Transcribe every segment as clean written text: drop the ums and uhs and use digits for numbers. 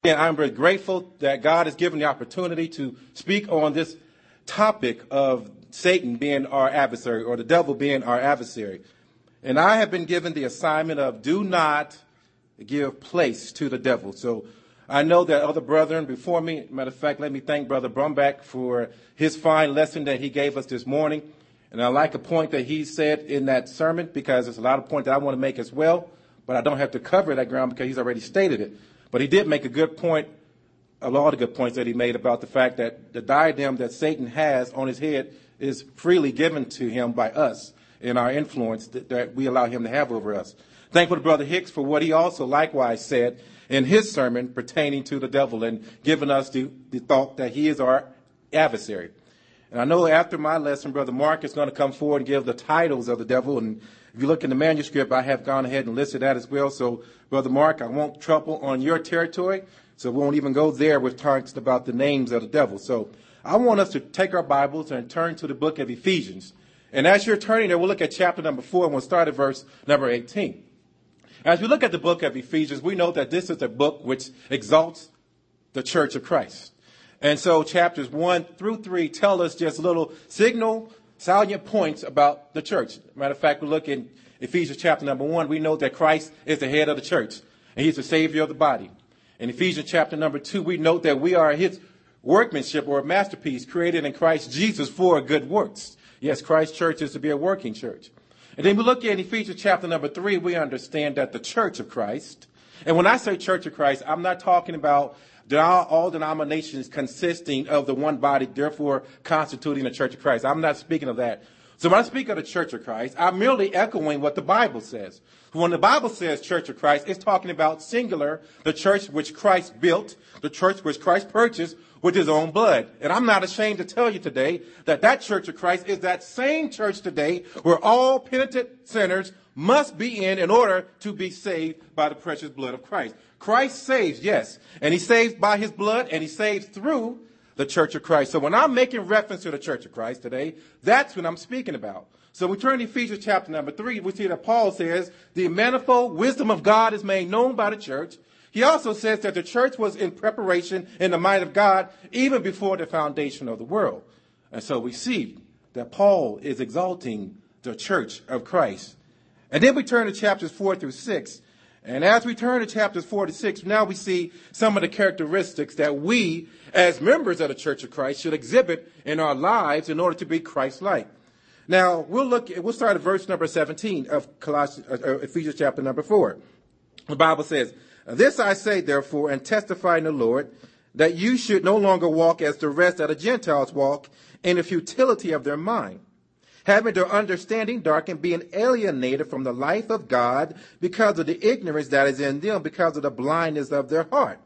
And I'm very grateful that God has given the opportunity to speak on this topic of Satan being our adversary, or the devil being our adversary. And I have been given the assignment of do not give place to the devil. So I know that other brethren before me, matter of fact, let me thank Brother Brumback for his fine lesson that he gave us this morning. And I like a point that he said in that sermon, because there's a lot of points that I want to make as well, but I don't have to cover that ground because he's already stated it. But he did make a good point, a lot of good points that he made about the fact that the diadem that Satan has on his head is freely given to him by us in our influence that we allow him to have over us. Thankful to Brother Hicks for what he also likewise said in his sermon pertaining to the devil and giving us the thought that he is our adversary. And I know after my lesson, Brother Mark is going to come forward and give the titles of the devil. And if you look in the manuscript, I have gone ahead and listed that as well. So, Brother Mark, I won't trouble on your territory, so we won't even go there with talks about the names of the devil. So I want us to take our Bibles and turn to the book of Ephesians. And as you're turning there, we'll look at chapter number 4, and we'll start at verse number 18. As we look at the book of Ephesians, we know that this is a book which exalts the church of Christ. And so chapters 1 through 3 tell us just little salient points about the church. Matter of fact, we look in Ephesians chapter number 1, we know that Christ is the head of the church, and he's the savior of the body. In Ephesians chapter number 2, we note that we are his workmanship, or a masterpiece, created in Christ Jesus for good works. Yes, Christ's church is to be a working church. And then we look at Ephesians chapter number 3, we understand that the church of Christ, and when I say church of Christ, I'm not talking about all denominations consisting of the one body, therefore constituting the church of Christ. I'm not speaking of that. So when I speak of the church of Christ, I'm merely echoing what the Bible says. When the Bible says church of Christ, it's talking about singular, the church which Christ built, the church which Christ purchased with his own blood. And I'm not ashamed to tell you today that that church of Christ is that same church today where all penitent sinners must be in order to be saved by the precious blood of Christ. Christ saves, yes, and he saves by his blood, and he saves through the church of Christ. So when I'm making reference to the church of Christ today, that's what I'm speaking about. So we turn to Ephesians chapter number 3, we see that Paul says the manifold wisdom of God is made known by the church. He also says that the church was in preparation in the mind of God even before the foundation of the world. And so we see that Paul is exalting the church of Christ. And then we turn to chapters 4 through 6. And as we turn to chapters 4 to 6, now we see some of the characteristics that we, as members of the Church of Christ, should exhibit in our lives in order to be Christ-like. Now, we'll start at verse number 17 of Ephesians chapter number 4. The Bible says, "This I say, therefore, and testify in the Lord, that you should no longer walk as the rest of the Gentiles walk, in the futility of their mind, having their understanding darkened, being alienated from the life of God because of the ignorance that is in them, because of the blindness of their heart,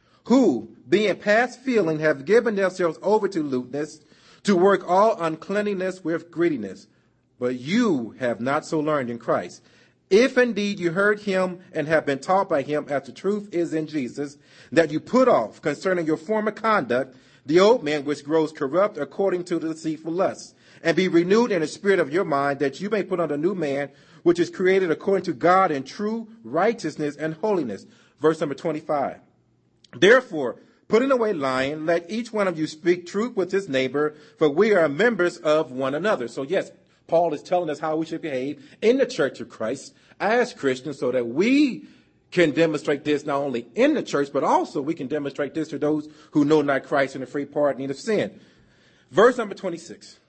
who, being past feeling, have given themselves over to lewdness, to work all uncleanness with greediness. But you have not so learned in Christ. If indeed you heard him and have been taught by him as the truth is in Jesus, that you put off concerning your former conduct the old man which grows corrupt according to the deceitful lusts, and be renewed in the spirit of your mind, that you may put on the new man, which is created according to God in true righteousness and holiness." Verse number 25. "Therefore, putting away lying, let each one of you speak truth with his neighbor, for we are members of one another." So yes, Paul is telling us how we should behave in the church of Christ as Christians, so that we can demonstrate this not only in the church, but also we can demonstrate this to those who know not Christ and the free pardoning of sin. Verse number 26.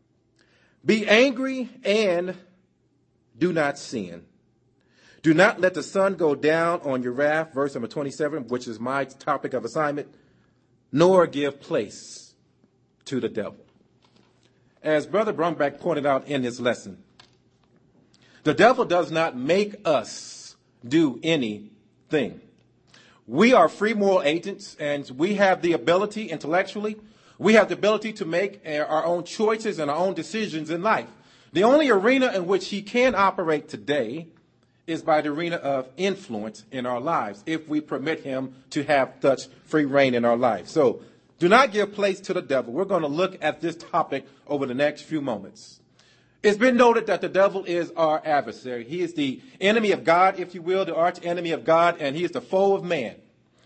"Be angry and do not sin. Do not let the sun go down on your wrath," verse number 27, which is my topic of assignment, "nor give place to the devil." As Brother Brumback pointed out in his lesson, the devil does not make us do anything. We are free moral agents, and we have the ability intellectually, we have the ability to make our own choices and our own decisions in life. The only arena in which he can operate today is by the arena of influence in our lives, if we permit him to have such free reign in our life. So do not give place to the devil. We're going to look at this topic over the next few moments. It's been noted that the devil is our adversary. He is the enemy of God, if you will, the arch enemy of God, and he is the foe of man.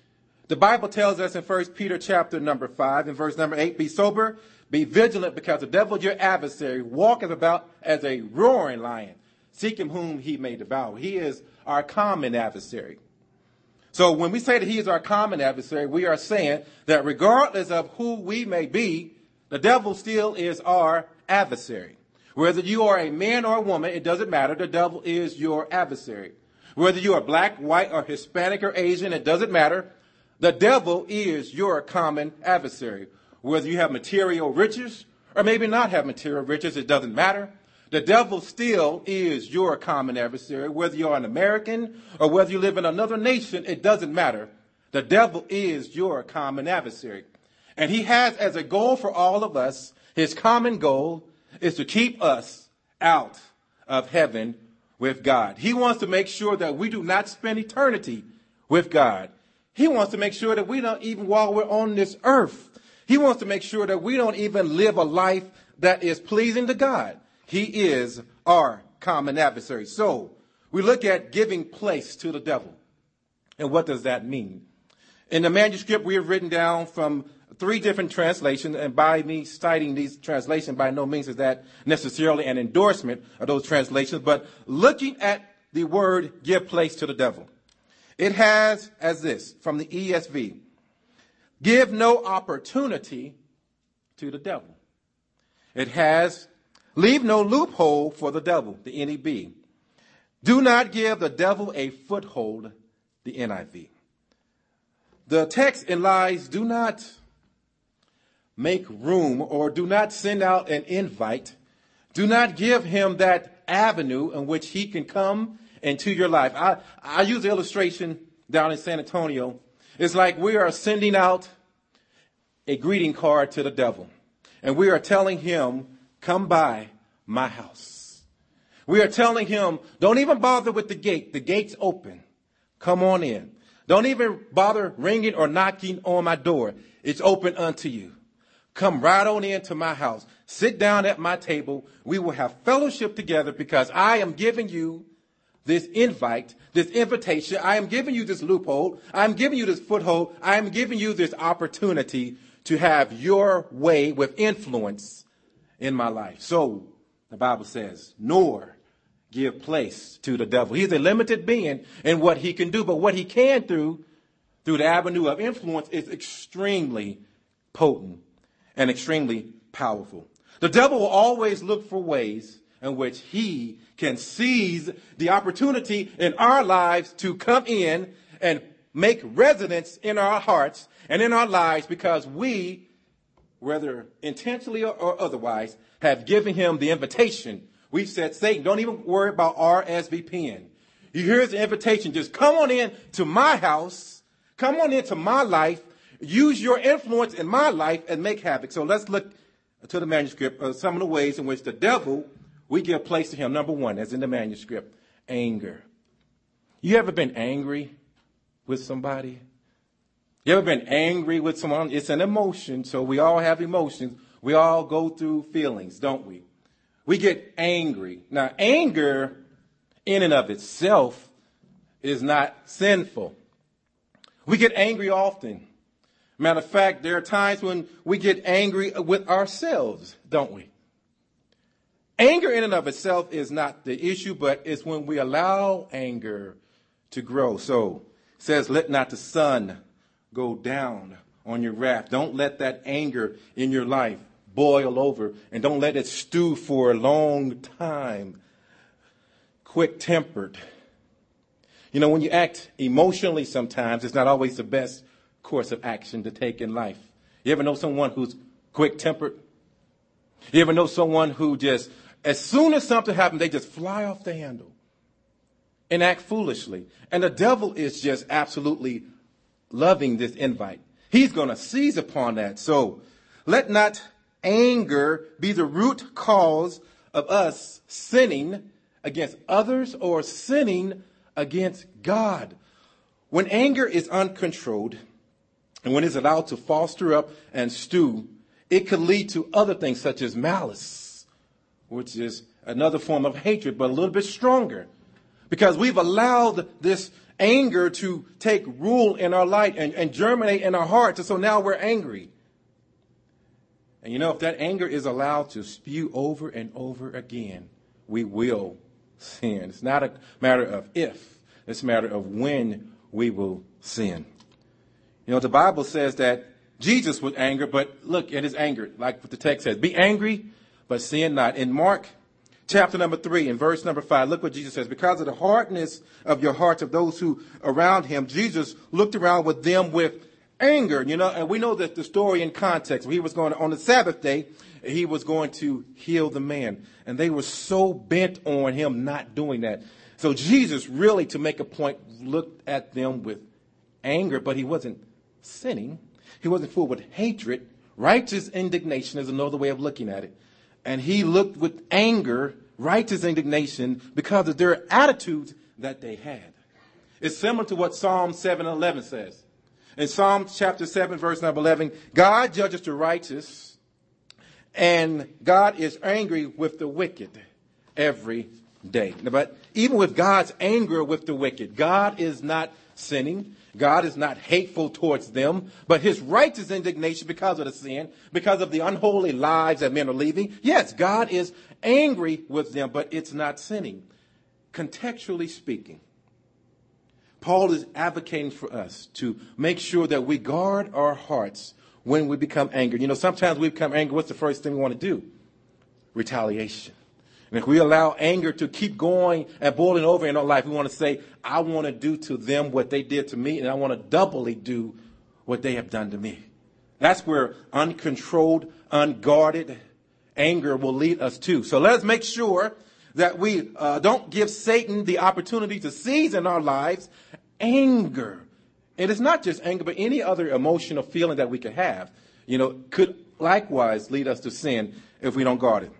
The Bible tells us in 1 Peter chapter number 5 and verse number 8, be sober, be vigilant, because the devil, your adversary, walketh about as a roaring lion, seeking whom he may devour. He is our common adversary. So when we say that he is our common adversary, we are saying that regardless of who we may be, the devil still is our adversary. Whether you are a man or a woman, it doesn't matter. The devil is your adversary. Whether you are black, white, or Hispanic or Asian, it doesn't matter. The devil is your common adversary. Whether you have material riches or maybe not have material riches, it doesn't matter. The devil still is your common adversary. Whether you're an American or whether you live in another nation, it doesn't matter. The devil is your common adversary. And he has as a goal for all of us, his common goal is to keep us out of heaven with God. He wants to make sure that we do not spend eternity with God. He wants to make sure that we don't, even while we're on this earth, he wants to make sure that we don't even live a life that is pleasing to God. He is our common adversary. So we look at giving place to the devil. And what does that mean? In the manuscript, we have written down from 3 different translations, and by me citing these translations, by no means is that necessarily an endorsement of those translations, but looking at the word give place to the devil. It has as this, from the ESV, give no opportunity to the devil. It has, leave no loophole for the devil, the NEB. Do not give the devil a foothold, the NIV. The text lies, do not make room or do not send out an invite. Do not give him that avenue in which he can come into your life. I use the illustration down in San Antonio. It's like we are sending out a greeting card to the devil. And we are telling him, come by my house. We are telling him, don't even bother with the gate. The gate's open. Come on in. Don't even bother ringing or knocking on my door. It's open unto you. Come right on into my house. Sit down at my table. We will have fellowship together because I am giving you this invite, this invitation. I am giving you this loophole. I am giving you this foothold. I am giving you this opportunity to have your way with influence in my life. So the Bible says, nor give place to the devil. He's a limited being in what he can do, but what he can do through the avenue of influence is extremely potent and extremely powerful. The devil will always look for ways in which he can seize the opportunity in our lives to come in and make residence in our hearts and in our lives because we, whether intentionally or otherwise, have given him the invitation. We've said, Satan, don't even worry about RSVPing. Here's the invitation. Just come on in to my house. Come on into my life. Use your influence in my life and make havoc. So let's look to the manuscript of some of the ways in which the devil, we give place to him. Number 1, as in the manuscript, anger. You ever been angry with somebody? You ever been angry with someone? It's an emotion, so we all have emotions. We all go through feelings, don't we? We get angry. Now, anger in and of itself is not sinful. We get angry often. Matter of fact, there are times when we get angry with ourselves, don't we? Anger in and of itself is not the issue, but it's when we allow anger to grow. So it says, let not the sun go down on your wrath. Don't let that anger in your life boil over, and don't let it stew for a long time. Quick-tempered. You know, when you act emotionally sometimes, it's not always the best course of action to take in life. You ever know someone who's quick-tempered? You ever know someone who just, as soon as something happens, they just fly off the handle and act foolishly? And the devil is just absolutely loving this invite. He's going to seize upon that. So let not anger be the root cause of us sinning against others or sinning against God. When anger is uncontrolled and when it's allowed to foster up and stew, it could lead to other things such as malice, which is another form of hatred, but a little bit stronger. Because we've allowed this anger to take rule in our life and germinate in our hearts. And so now we're angry. And you know, if that anger is allowed to spew over and over again, we will sin. It's not a matter of if, it's a matter of when we will sin. You know, the Bible says that Jesus was angry, but look at his anger, like what the text says. Be angry, but sin not. In Mark chapter number 3, in verse number 5, look what Jesus says. Because of the hardness of your hearts of those who around him, Jesus looked around with them with anger, you know, and we know that the story in context. He was going on the Sabbath day, he was going to heal the man. And they were so bent on him not doing that. So Jesus really, to make a point, looked at them with anger, but he wasn't sinning. He wasn't full with hatred. Righteous indignation is another way of looking at it. And he looked with anger, righteous indignation, because of their attitudes that they had. It's similar to what Psalm 7:11 says. In Psalm chapter 7, verse number 11, God judges the righteous, and God is angry with the wicked every day. But even with God's anger with the wicked, God is not sinning. God is not hateful towards them, but his righteous indignation because of the sin, because of the unholy lives that men are leading. Yes, God is angry with them, but it's not sinning. Contextually speaking, Paul is advocating for us to make sure that we guard our hearts when we become angry. You know, sometimes we become angry. What's the first thing we want to do? Retaliation. And if we allow anger to keep going and boiling over in our life, we want to say, I want to do to them what they did to me, and I want to doubly do what they have done to me. That's where uncontrolled, unguarded anger will lead us to. So let us make sure that we don't give Satan the opportunity to seize in our lives anger. It is not just anger, but any other emotional feeling that we could have, you know, could likewise lead us to sin if we don't guard it.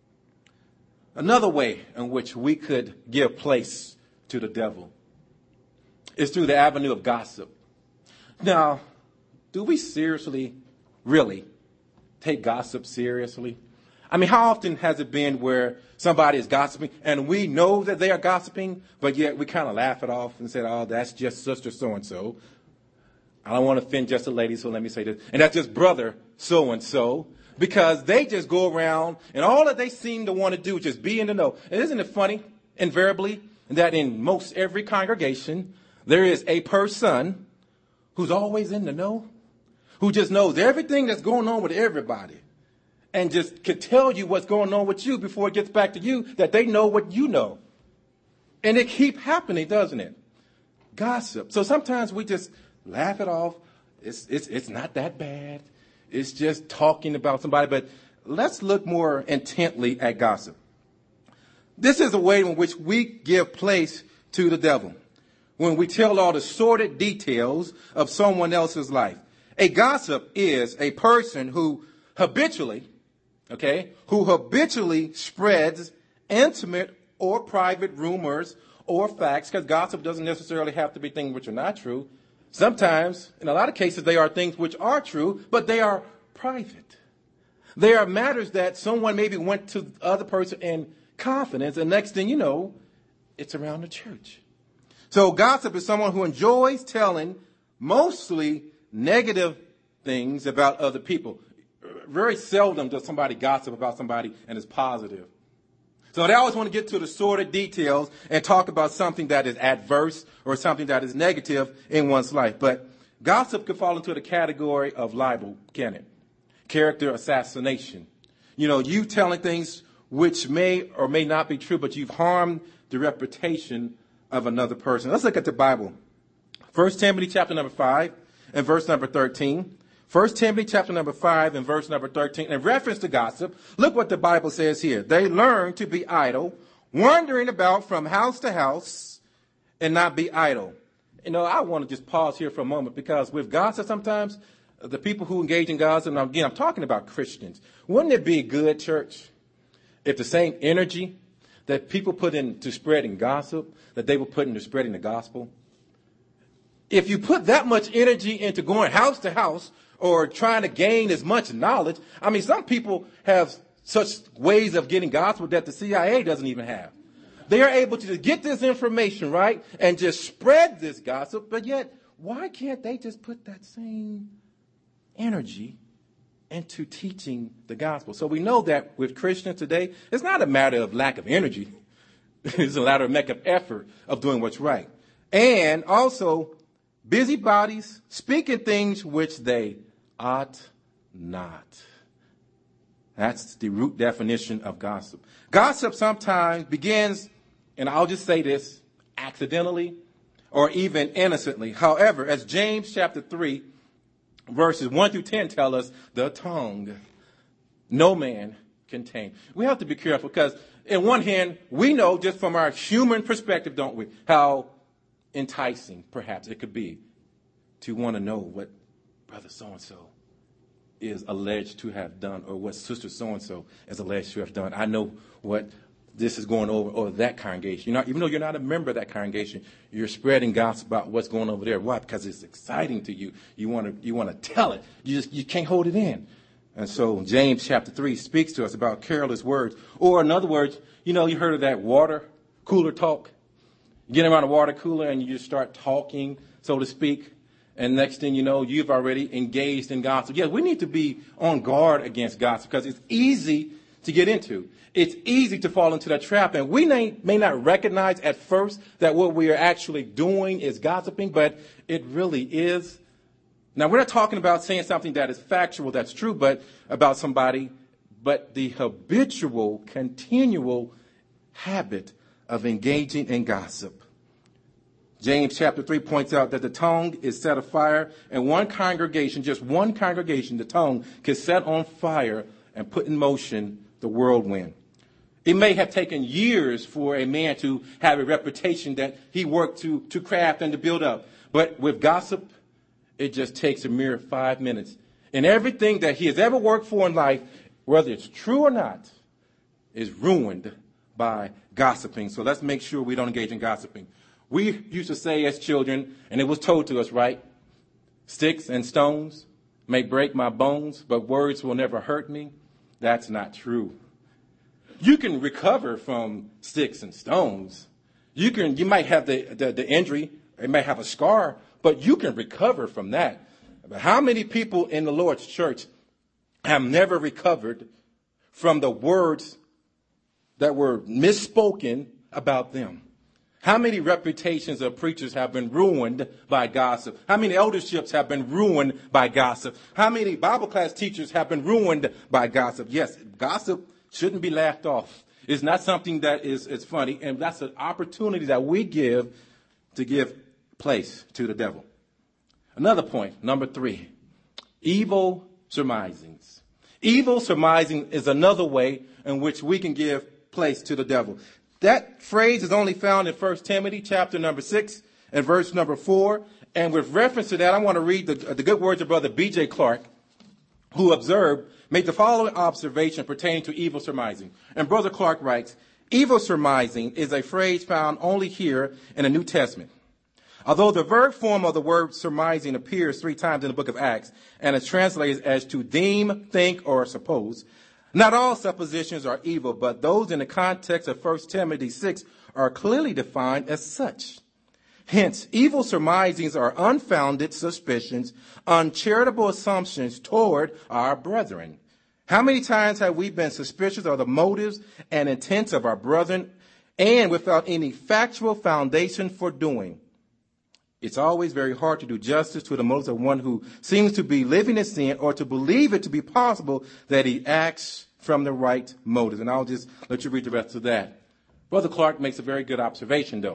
Another way in which we could give place to the devil is through the avenue of gossip. Now, do we seriously, really, take gossip seriously? I mean, how often has it been where somebody is gossiping and we know that they are gossiping, but yet we kind of laugh it off and say, oh, that's just sister so-and-so. I don't want to offend just a lady, so let me say this. And that's just brother so-and-so. Because they just go around and all that they seem to want to do is just be in the know. And isn't it funny, invariably, that in most every congregation, there is a person who's always in the know, who just knows everything that's going on with everybody and just can tell you what's going on with you before it gets back to you, that they know what you know. And it keeps happening, doesn't it? Gossip. So sometimes we just laugh it off. It's not that bad. It's just talking about somebody. But let's look more intently at gossip. This is a way in which we give place to the devil. When we tell all the sordid details of someone else's life. A gossip is a person who habitually spreads intimate or private rumors or facts, because gossip doesn't necessarily have to be things which are not true. Sometimes, in a lot of cases, they are things which are true, but they are private. They are matters that someone maybe went to the other person in confidence, and next thing you know, it's around the church. So gossip is someone who enjoys telling mostly negative things about other people. Very seldom does somebody gossip about somebody and is positive. So they always want to get to the sordid details and talk about something that is adverse or something that is negative in one's life. But gossip could fall into the category of libel, can it? Character assassination. You know, you telling things which may or may not be true, but you've harmed the reputation of another person. Let's look at the Bible. 1 Timothy chapter number 5 and verse number 13. 1 Timothy chapter number 5 and verse number 13. In reference to gossip, look what the Bible says here. They learn to be idle, wandering about from house to house, and not be idle. You know, I want to just pause here for a moment, because with gossip sometimes, the people who engage in gossip, and again, I'm talking about Christians. Wouldn't it be good, church, if the same energy that people put into spreading gossip, that they would put into spreading the gospel? If you put that much energy into going house to house or trying to gain as much knowledge, I mean, some people have such ways of getting gospel that the CIA doesn't even have. They are able to just get this information, right, and just spread this gossip. But yet, why can't they just put that same energy into teaching the gospel? So we know that with Christians today, it's not a matter of lack of energy. It's a matter of lack of effort of doing what's right. And also, busybodies speaking things which they ought not. That's the root definition of gossip. Gossip sometimes begins, and I'll just say this, accidentally or even innocently. However, as James chapter 3, verses 1 through 10 tell us, the tongue no man can tame. We have to be careful because, in one hand, we know just from our human perspective, don't we, how enticing perhaps it could be to want to know what brother so-and-so is alleged to have done, or what sister so-and-so is alleged to have done. I know what this is going over that congregation. Even though you're not a member of that congregation, you're spreading gossip about what's going over there. Why? Because it's exciting to you. You want to tell it. You can't hold it in. And so James chapter 3 speaks to us about careless words. Or in other words, you heard of that water cooler talk. You get around a water cooler and you just start talking, so to speak. And next thing you know, you've already engaged in gossip. Yeah, we need to be on guard against gossip because it's easy to get into. It's easy to fall into that trap. And we may not recognize at first that what we are actually doing is gossiping, but it really is. Now, we're not talking about saying something that is factual, that's true, but about somebody, but the habitual, continual habit of engaging in gossip. James chapter 3 points out that the tongue is set afire, and one congregation, just one congregation, the tongue can set on fire and put in motion the whirlwind. It may have taken years for a man to have a reputation that he worked to craft and to build up. But with gossip, it just takes a mere 5 minutes. And everything that he has ever worked for in life, whether it's true or not, is ruined by gossiping. So let's make sure we don't engage in gossiping. We used to say as children, and it was told to us, right? Sticks and stones may break my bones, but words will never hurt me. That's not true. You can recover from sticks and stones. You might have the injury, you might have a scar, but you can recover from that. But how many people in the Lord's church have never recovered from the words that were misspoken about them? How many reputations of preachers have been ruined by gossip? How many elderships have been ruined by gossip? How many Bible class teachers have been ruined by gossip? Yes, gossip shouldn't be laughed off. It's not something that is funny, and that's an opportunity that we give to give place to the devil. Another point, number 3, evil surmisings. Evil surmising is another way in which we can give place to the devil. That phrase is only found in 1 Timothy chapter number 6 and verse number 4. And with reference to that, I want to read the good words of Brother B.J. Clark, who made the following observation pertaining to evil surmising. And Brother Clark writes, evil surmising is a phrase found only here in the New Testament. Although the verb form of the word surmising appears 3 times in the book of Acts and is translated as to deem, think, or suppose, not all suppositions are evil, but those in the context of 1 Timothy 6 are clearly defined as such. Hence, evil surmisings are unfounded suspicions, uncharitable assumptions toward our brethren. How many times have we been suspicious of the motives and intents of our brethren and without any factual foundation for doing? It's always very hard to do justice to the motives of one who seems to be living in sin or to believe it to be possible that he acts from the right motives. And I'll just let you read the rest of that. Brother Clark makes a very good observation, though.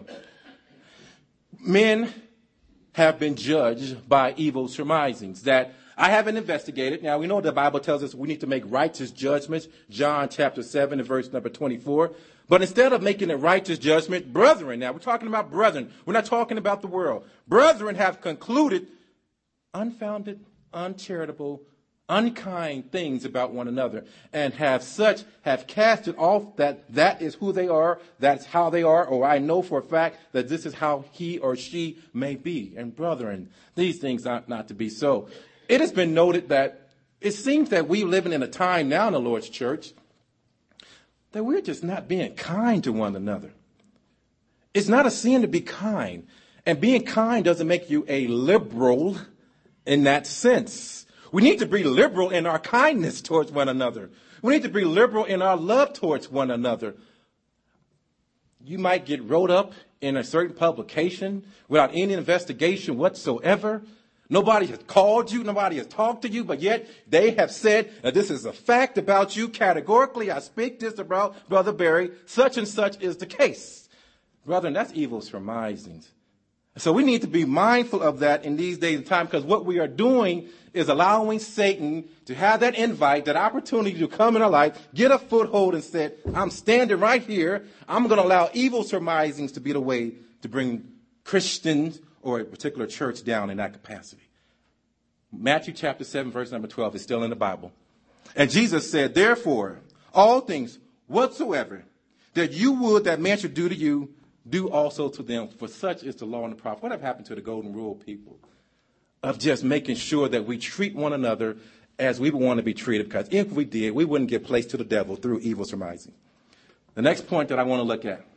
Men have been judged by evil surmisings that I haven't investigated. Now, we know the Bible tells us we need to make righteous judgments, John chapter 7 and verse number 24. But instead of making a righteous judgment, brethren, now we're talking about brethren. We're not talking about the world. Brethren have concluded unfounded, uncharitable, unkind things about one another and have cast it off that is who they are, that's how they are, or I know for a fact that this is how he or she may be. And brethren, these things ought not to be so. It has been noted that it seems that we're living in a time now in the Lord's church that we're just not being kind to one another. It's not a sin to be kind. And being kind doesn't make you a liberal in that sense. We need to be liberal in our kindness towards one another. We need to be liberal in our love towards one another. You might get wrote up in a certain publication without any investigation whatsoever. Nobody has called you. Nobody has talked to you, but yet they have said that this is a fact about you. Categorically, I speak this about Brother Barry. Such and such is the case. Brethren, that's evil surmisings. So we need to be mindful of that in these days and time, because what we are doing is allowing Satan to have that invite, that opportunity to come in our life, get a foothold and say, I'm standing right here. I'm going to allow evil surmisings to be the way to bring Christians or a particular church down in that capacity. Matthew chapter 7, verse number 12 is still in the Bible. And Jesus said, therefore, all things whatsoever that you would that man should do to you, do also to them, for such is the law and the prophet. What have happened to the golden rule people of just making sure that we treat one another as we would want to be treated? Because if we did, we wouldn't give place to the devil through evil surmising. The next point that I want to look at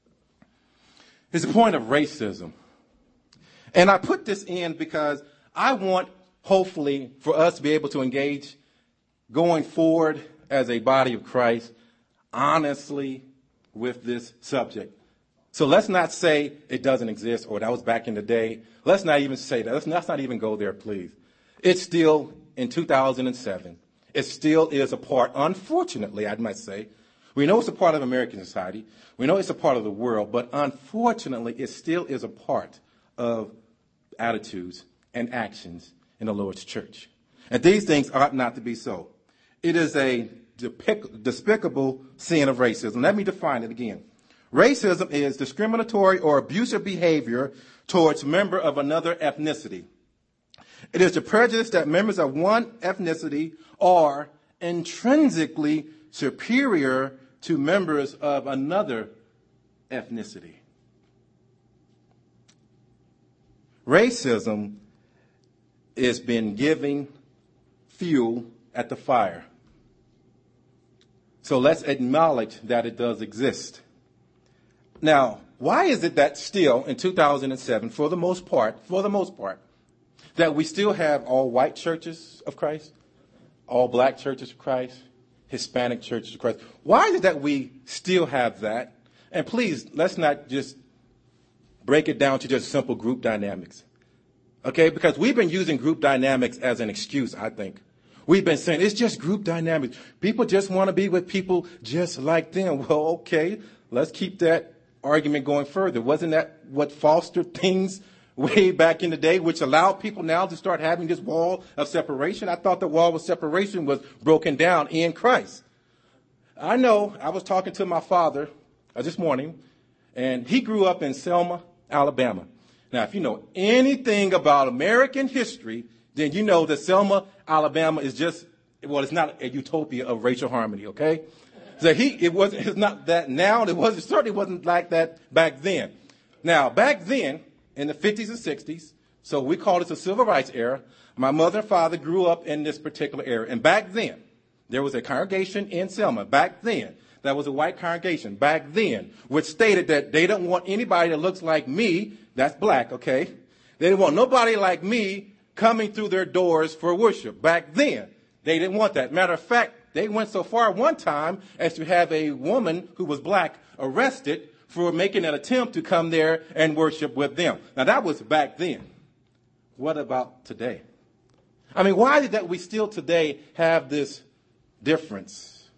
is the point of racism. And I put this in because I want, hopefully, for us to be able to engage going forward as a body of Christ honestly with this subject. So let's not say it doesn't exist or that was back in the day. Let's not even say that. Let's not even go there, please. It's still, in 2007, it still is a part, unfortunately, I must say. We know it's a part of American society. We know it's a part of the world. But unfortunately, it still is a part of attitudes and actions in the Lord's church. And these things ought not to be so. It is a despicable sin of racism. Let me define it again. Racism is discriminatory or abusive behavior towards a member of another ethnicity. It is the prejudice that members of one ethnicity are intrinsically superior to members of another ethnicity. Racism has been giving fuel at the fire. So let's acknowledge that it does exist. Now, why is it that still in 2007, for the most part, that we still have all white churches of Christ, all black churches of Christ, Hispanic churches of Christ? Why is it that we still have that? And please, let's not just break it down to just simple group dynamics. Okay? Because we've been using group dynamics as an excuse, I think. We've been saying it's just group dynamics. People just want to be with people just like them. Well, okay, let's keep that argument going further. Wasn't that what fostered things way back in the day, which allowed people now to start having this wall of separation? I thought the wall of separation was broken down in Christ. I know I was talking to my father this morning, and he grew up in Selma, Alabama. Now, if you know anything about American history, then you know that Selma, Alabama is just, well, it's not a utopia of racial harmony, okay? So it's not that now. It certainly wasn't like that back then. Now, back then, in the 50s and 60s, so we call it the Civil Rights era, my mother and father grew up in this particular era. And back then, there was a congregation in Selma, back then, that was a white congregation, back then, which stated that they don't want anybody that looks like me, that's black, okay? They didn't want nobody like me coming through their doors for worship. Back then, they didn't want that. Matter of fact, they went so far one time as to have a woman who was black arrested for making an attempt to come there and worship with them. Now, that was back then. What about today? I mean, why is it that we still today have this difference?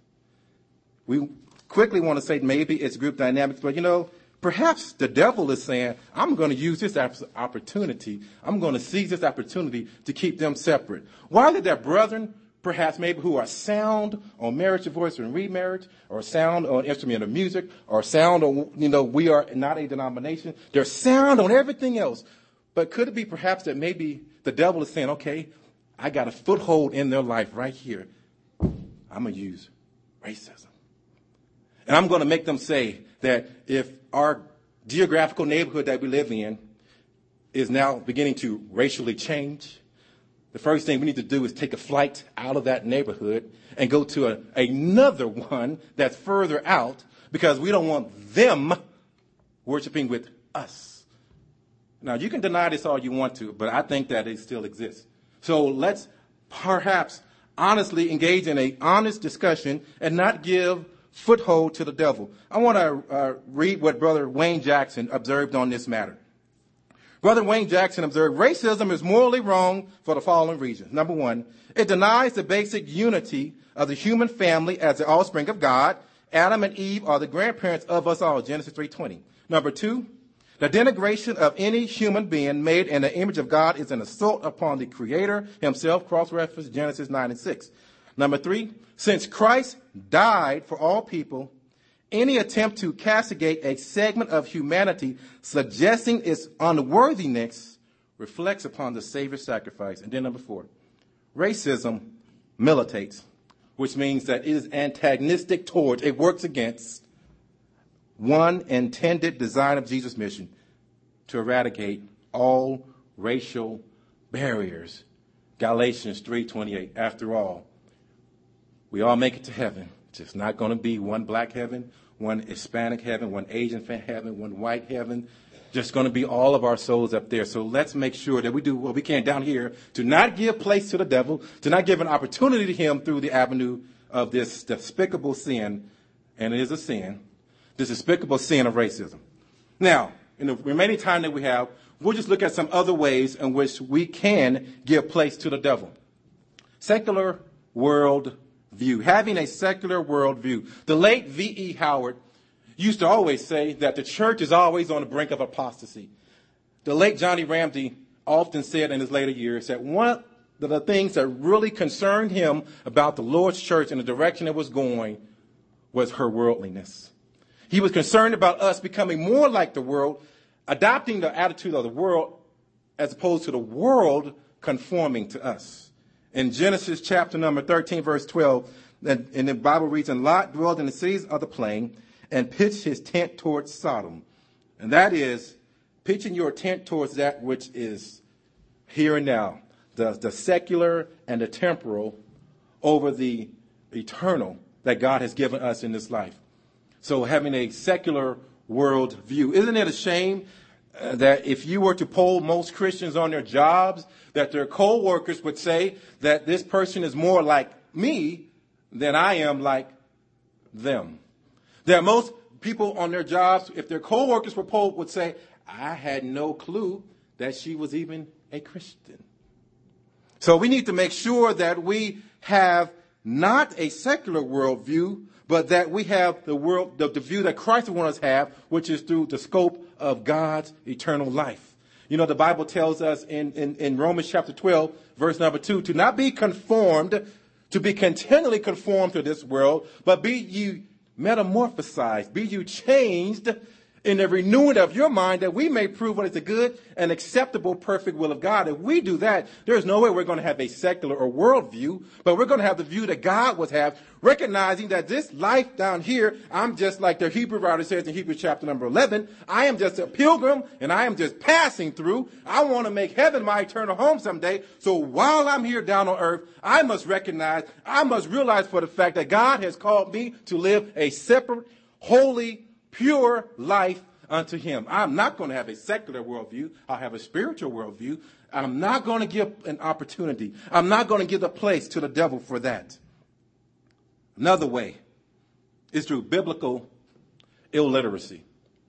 We quickly want to say maybe it's group dynamics, but, perhaps the devil is saying, I'm going to use this opportunity. I'm going to seize this opportunity to keep them separate. Why is it that brethren, perhaps maybe who are sound on marriage, divorce, and remarriage, or sound on instrument of music, or sound on, we are not a denomination. They're sound on everything else. But could it be perhaps that maybe the devil is saying, okay, I got a foothold in their life right here. I'm going to use racism. And I'm going to make them say that if our geographical neighborhood that we live in is now beginning to racially change, the first thing we need to do is take a flight out of that neighborhood and go to another one that's further out, because we don't want them worshiping with us. Now, you can deny this all you want to, but I think that it still exists. So let's perhaps honestly engage in an honest discussion and not give foothold to the devil. I want to read what Brother Wayne Jackson observed on this matter. Brother Wayne Jackson observed, racism is morally wrong for the following reasons. Number one, it denies the basic unity of the human family as the offspring of God. Adam and Eve are the grandparents of us all, Genesis 3:20. Number two, the denigration of any human being made in the image of God is an assault upon the Creator himself, cross-reference Genesis 9:6. Number three, since Christ died for all people, any attempt to castigate a segment of humanity suggesting its unworthiness reflects upon the Savior's sacrifice. And then number four, racism militates, which means that it is antagonistic towards, it works against one intended design of Jesus' mission to eradicate all racial barriers. Galatians 3:28. After all, we all make it to heaven. It's not going to be one black heaven, one Hispanic heaven, one Asian heaven, one white heaven. Just going to be all of our souls up there. So let's make sure that we do what we can down here to not give place to the devil, to not give an opportunity to him through the avenue of this despicable sin, and it is a sin, this despicable sin of racism. Now, in the remaining time that we have, we'll just look at some other ways in which we can give place to the devil. Secular world view, having a secular world view. The late V.E. Howard used to always say that the church is always on the brink of apostasy. The late Johnny Ramsey often said in his later years that one of the things that really concerned him about the Lord's church and the direction it was going was her worldliness. He was concerned about us becoming more like the world, adopting the attitude of the world as opposed to the world conforming to us. In Genesis chapter number 13, verse 12, and the Bible reads, and Lot dwelled in the cities of the plain and pitched his tent towards Sodom. And that is pitching your tent towards that which is here and now, the secular and the temporal over the eternal that God has given us in this life. So having a secular world view. Isn't it a shame that if you were to poll most Christians on their jobs, that their co-workers would say that this person is more like me than I am like them? That most people on their jobs, if their co-workers were polled, would say, I had no clue that she was even a Christian. So we need to make sure that we have not a secular worldview, but that we have the view that Christ would want us to have, which is through the scope of God's eternal life. You know, the Bible tells us in Romans chapter 12, verse number 2, to not be conformed, to be continually conformed to this world, but be ye metamorphosized, be you changed in the renewing of your mind, that we may prove what is the good and acceptable, perfect will of God. If we do that, there's no way we're going to have a secular or world view, but we're going to have the view that God would have, recognizing that this life down here, I'm just like the Hebrew writer says in Hebrews chapter number 11, I am just a pilgrim and I am just passing through. I want to make heaven my eternal home someday. So while I'm here down on earth, I must realize for the fact that God has called me to live a separate, holy, pure life unto him. I'm not going to have a secular worldview. I'll have a spiritual worldview. I'm not going to give an opportunity. I'm not going to give a place to the devil for that. Another way is through biblical illiteracy.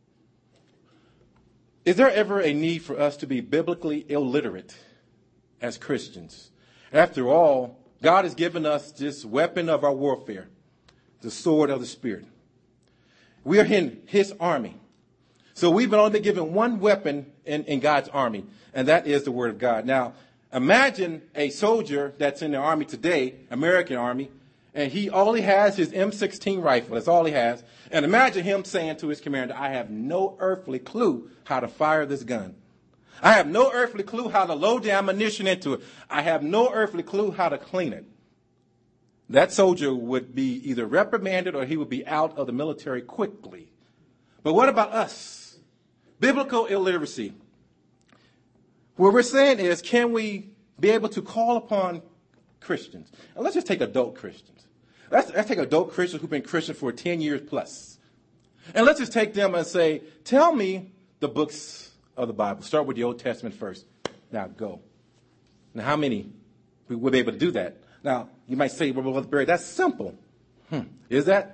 Is there ever a need for us to be biblically illiterate as Christians? After all, God has given us this weapon of our warfare, the sword of the Spirit. We are in his army. So we've only been given one weapon in God's army, and that is the word of God. Now, imagine a soldier that's in the army today, American army, and he only has his M16 rifle. That's all he has. And imagine him saying to his commander, I have no earthly clue how to fire this gun. I have no earthly clue how to load the ammunition into it. I have no earthly clue how to clean it. That soldier would be either reprimanded or he would be out of the military quickly. But what about us? Biblical illiteracy. What we're saying is, can we be able to call upon Christians? And let's just take adult Christians. Let's take adult Christians who've been Christian for 10 years plus. And let's just take them and say, tell me the books of the Bible. Start with the Old Testament first. Now go. Now, how many will be able to do that? Now, you might say, well, Brother Barry, that's simple. Is that?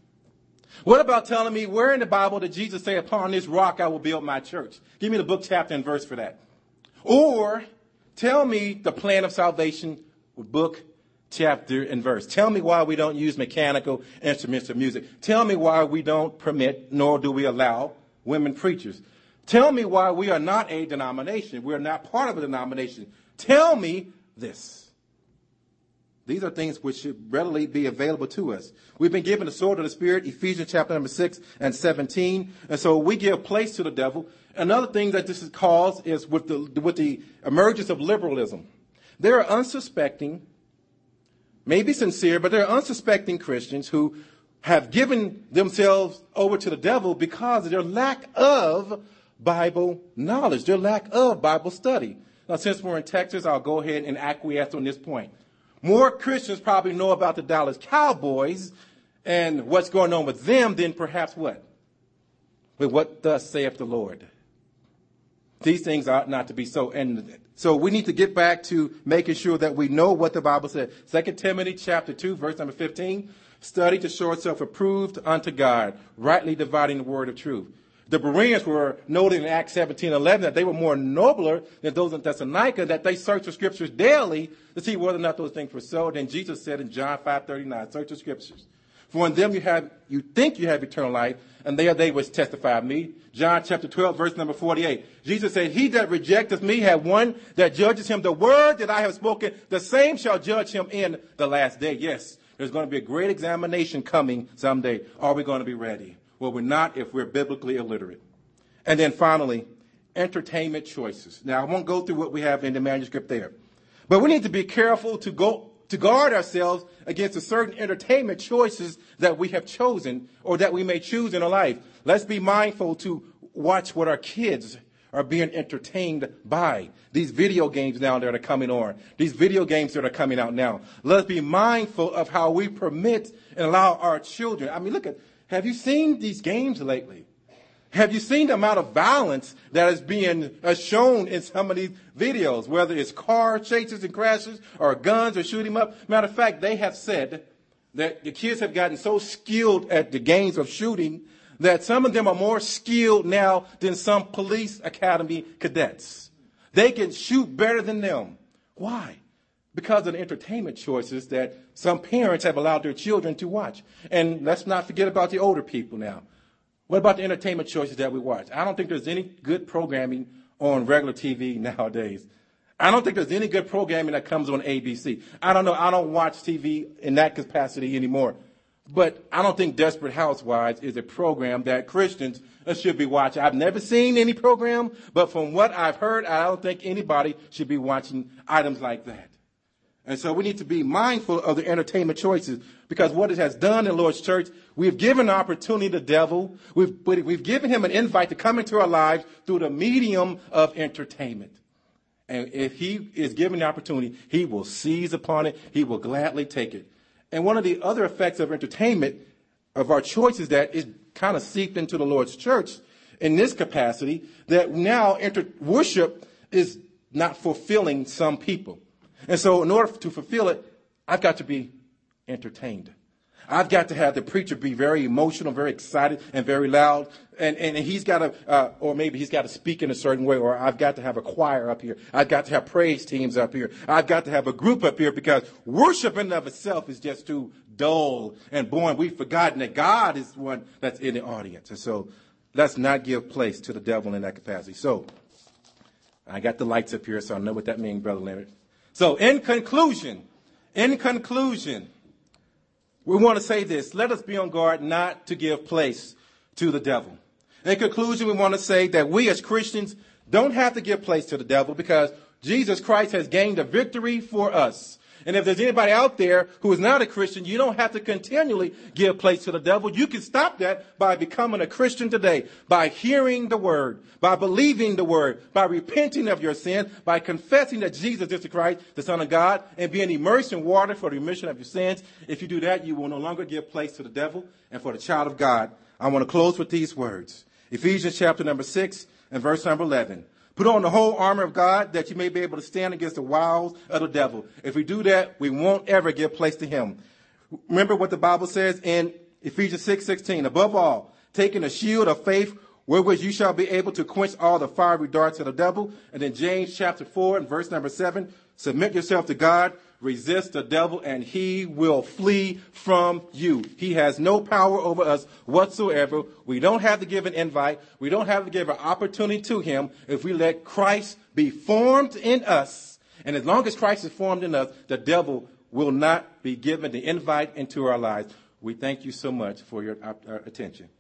What about telling me where in the Bible did Jesus say, upon this rock I will build my church? Give me the book, chapter, and verse for that. Or tell me the plan of salvation with book, chapter, and verse. Tell me why we don't use mechanical instruments of music. Tell me why we don't permit, nor do we allow, women preachers. Tell me why we are not a denomination. We are not part of a denomination. Tell me this. These are things which should readily be available to us. We've been given the sword of the Spirit, Ephesians chapter number 6 and 17. And so we give place to the devil. Another thing that this has caused is with the emergence of liberalism. There are unsuspecting, maybe sincere, but there are unsuspecting Christians who have given themselves over to the devil because of their lack of Bible knowledge, their lack of Bible study. Now, since we're in Texas, I'll go ahead and acquiesce on this point. More Christians probably know about the Dallas Cowboys and what's going on with them than perhaps what? With what thus saith the Lord. These things ought not to be so. And so we need to get back to making sure that we know what the Bible says. 2 Timothy chapter 2, verse number 15. Study to show itself approved unto God, rightly dividing the word of truth. The Bereans were noted in Acts 17:11 that they were more nobler than those in Thessalonica, that they searched the scriptures daily to see whether or not those things were so. Then Jesus said in John 5:39, search the scriptures. For in them you think you have eternal life, and they are they which testify of me. John chapter 12, verse number 48. Jesus said, he that rejecteth me have one that judges him. The word that I have spoken, the same shall judge him in the last day. Yes, there's going to be a great examination coming someday. Are we going to be ready? Well, we're not if we're biblically illiterate. And then finally, entertainment choices. Now, I won't go through what we have in the manuscript there. But we need to be careful to guard ourselves against a certain entertainment choices that we have chosen or that we may choose in our life. Let's be mindful to watch what our kids are being entertained by. These video games now that are coming on. These video games that are coming out now. Let's be mindful of how we permit and allow our children. I mean, have you seen these games lately? Have you seen the amount of violence that is being shown in some of these videos, whether it's car chases and crashes or guns or shooting them up? Matter of fact, they have said that the kids have gotten so skilled at the games of shooting that some of them are more skilled now than some police academy cadets. They can shoot better than them. Why? Because of the entertainment choices that some parents have allowed their children to watch. And let's not forget about the older people now. What about the entertainment choices that we watch? I don't think there's any good programming on regular TV nowadays. I don't think there's any good programming that comes on ABC. I don't know. I don't watch TV in that capacity anymore. But I don't think Desperate Housewives is a program that Christians should be watching. I've never seen any program, but from what I've heard, I don't think anybody should be watching items like that. And so we need to be mindful of the entertainment choices, because what it has done in Lord's Church, we've given opportunity to the devil. We've given him an invite to come into our lives through the medium of entertainment. And if he is given the opportunity, he will seize upon it. He will gladly take it. And one of the other effects of entertainment, of our choices, that is kind of seeped into the Lord's Church in this capacity, that now worship is not fulfilling some people. And so in order to fulfill it, I've got to be entertained. I've got to have the preacher be very emotional, very excited, and very loud. And he's got to, or maybe he's got to speak in a certain way, or I've got to have a choir up here. I've got to have praise teams up here. I've got to have a group up here, because worship in and of itself is just too dull and boring. We've forgotten that God is the one that's in the audience. And so let's not give place to the devil in that capacity. So I got the lights up here, so I know what that means, Brother Leonard. So in conclusion, we want to say this. Let us be on guard not to give place to the devil. In conclusion, we want to say that we as Christians don't have to give place to the devil, because Jesus Christ has gained a victory for us. And if there's anybody out there who is not a Christian, you don't have to continually give place to the devil. You can stop that by becoming a Christian today, by hearing the word, by believing the word, by repenting of your sin, by confessing that Jesus is the Christ, the Son of God, and being immersed in water for the remission of your sins. If you do that, you will no longer give place to the devil. And for the child of God, I want to close with these words. Ephesians chapter number 6 and verse number 11. Put on the whole armor of God that you may be able to stand against the wiles of the devil. If we do that, we won't ever give place to him. Remember what the Bible says in Ephesians 6:16. Above all, taking a shield of faith, wherewith you shall be able to quench all the fiery darts of the devil. And in James chapter 4 and verse number 7, submit yourself to God, resist the devil, and he will flee from you. He has no power over us whatsoever. We don't have to give an invite. We don't have to give an opportunity to him if we let Christ be formed in us. And as long as Christ is formed in us, the devil will not be given the invite into our lives. We thank you so much for your attention.